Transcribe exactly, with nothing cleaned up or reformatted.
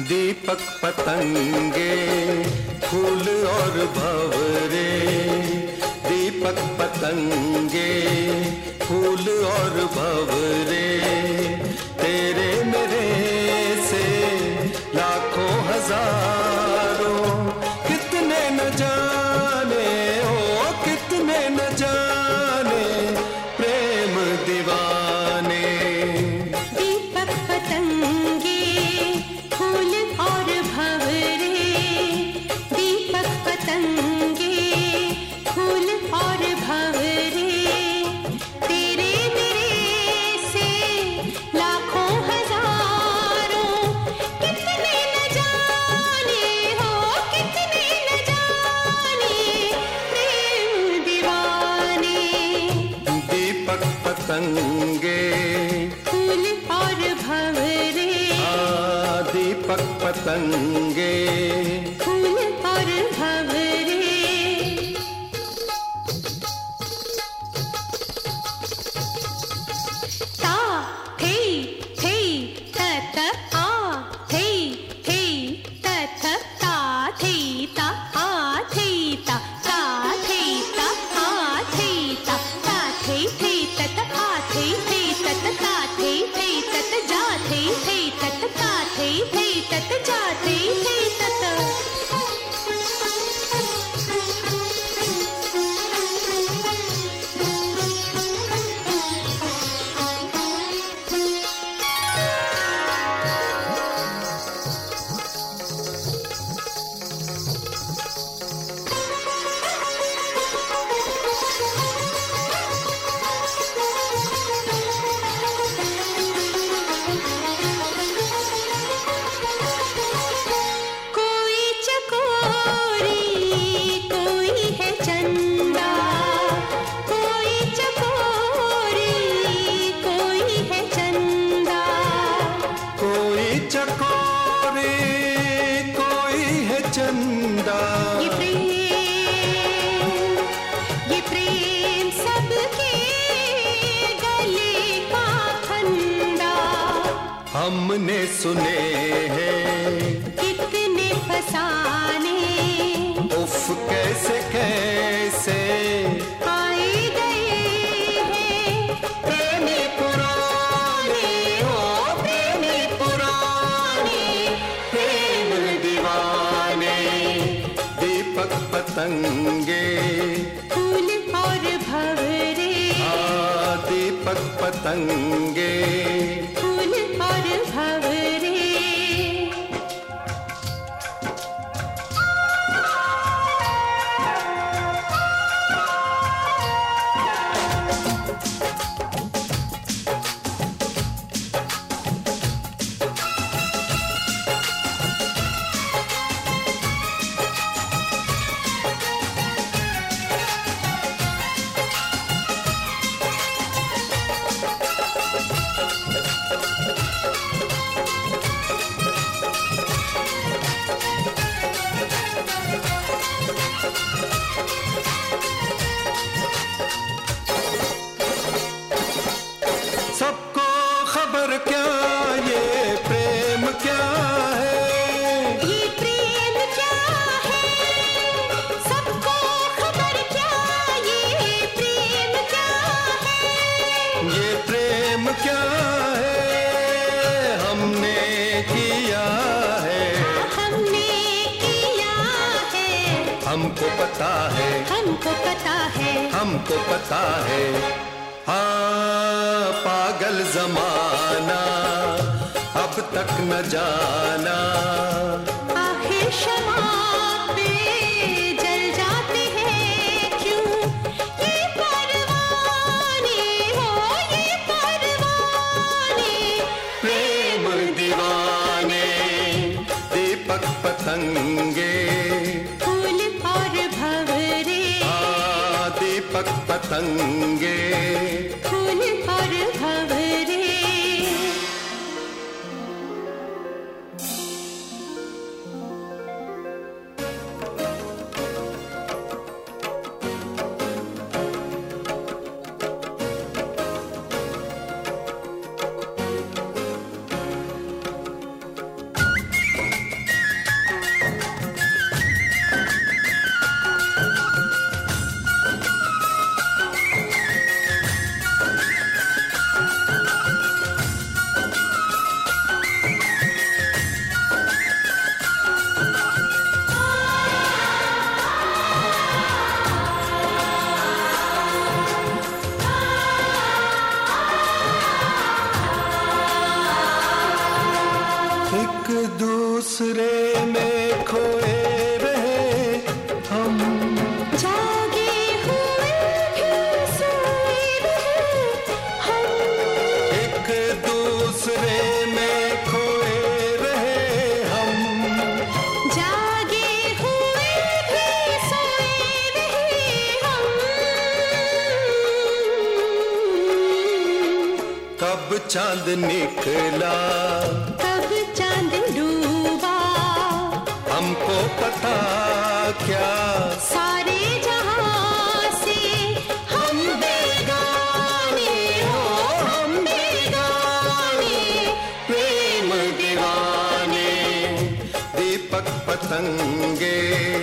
दीपक पतंगे फूल और भंवरे, दीपक पतंगे फूल और भंवरे, तेरे मेरे से लाखों हजारों, कितने न जाने हो कितने न जाने प्रेम दीवाने। दीपक पतंगे फूल और भंवरे, दीपक पतंगे फूल और भंवरे, तेरे मेरे से लाखों हजारों, कितने न जाने हो कितने न जाने प्रेम दीवाने। दीपक पतंगे फूल और भंवरे, आ दीपक पतंगे फूल और भंवरे। ता थे थे तत आ थे थे तत ता थे ता आ थे ता ता थे ता आ थे ता ता थे थे तत आ थे थे तत ता थे थे तत जा थे थे तत ता थे थे तत जा थे थे तत। कोई चकोरी कोई है चंदा, कोई चकोरी कोई है चंदा, कोई चकोरे कोई है चंदा। ये प्रेम ये प्रेम सबके गले का फंदा। हमने सुने हैं कितने फसाने उफ कैसे कैसे आए गए हैं प्रेमी पुराने हो प्रेमी पुराने प्रेम दीवाने। दीपक पतंगे फूल और भंवरे, आ दीपक पतंगे फूल और भंवरे। सबको खबर क्या ये प्रेम क्या है, ये प्रेम क्या है सबको खबर क्या, ये प्रेम क्या है, ये प्रेम क्या है हमने किया है, हमने किया है, हमको पता है हमको पता है, हमको पता है। हाँ पागल जमाना अब तक न जाना, आखिर शमा पे जल जाते हैं क्यों ये परवाने हो ये परवाने प्रेम दीवाने। दीपक पतंगे फूल और भंवरे, आ दीपक पतंगे फूल और भंवरे। चांद निकला, कब चांद डूबा, हमको पता क्या, सारे जहां से हम बेगाने हो, हम बेगाने, प्रेम दीवाने, दीपक पतंगे